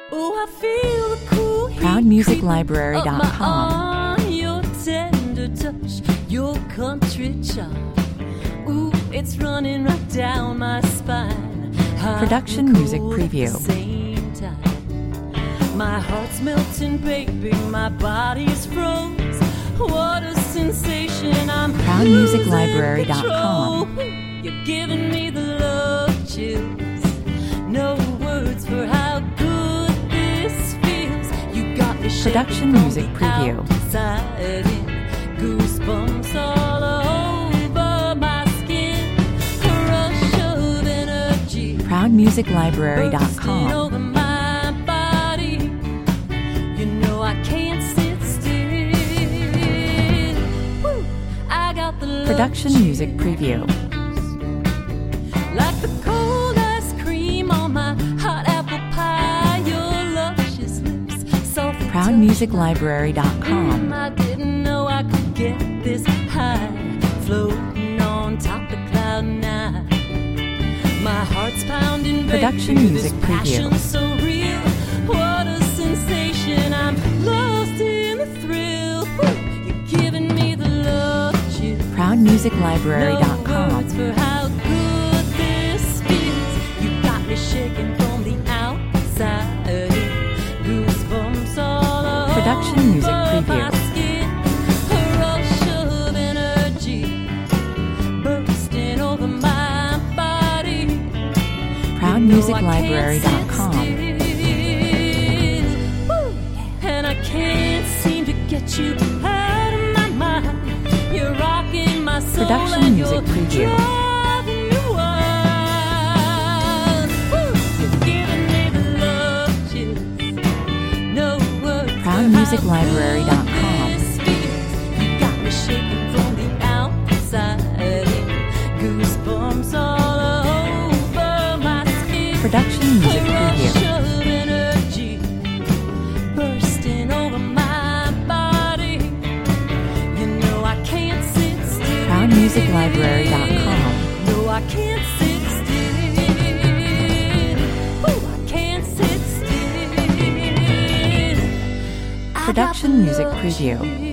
Oh, I feel the cool heat ProudMusicLibrary.com. your tender touch, your country charm. Ooh, it's running right down my spine. Production music preview. Same time. My heart's melting, baby, my body's froze. What a sensation, I'm ProudMusicLibrary.com. You're giving me the love chills. No words for how good this feels. You got me shaking Production from music the preview. outside in. Goosebumps all over my skin. A rush of energy. ProudMusicLibrary.com. Bursting over my body. You know I can't sit still. Woo! I got the love Production music preview. like the cold ice cream on my hot apple pie. Your luscious lips, soft and ProudMusicLibrary.com. I didn't know I could get this high, floating on top of cloud nine. My heart's pounding, baby. Production music this preview. passion's so real. What a sensation! I'm lost in the thrill. Woo! You're giving me the love chill. No ProudMusicLibrary.com. words for how good this feels. You got me shaking from the outside in. Goosebumps all over Production music preview. my skin. A rush of energy bursting over my body. ProudMusicLibrary.com. And I can't seem to get you out of my mind. You're rocking my soul. Production and music you're preview. driving me wild. Woo! You're giving me the love chills. No words. ProudMusicLibrary.com. You got me shaking from the outside in. Goosebumps all over my skin. Production music A rush preview. of energy bursting over my body. You know I can't sit still. ProudMusicLibrary.com. No, I can't sit still. Oh, I can't sit still. I got Production the music love preview. chill.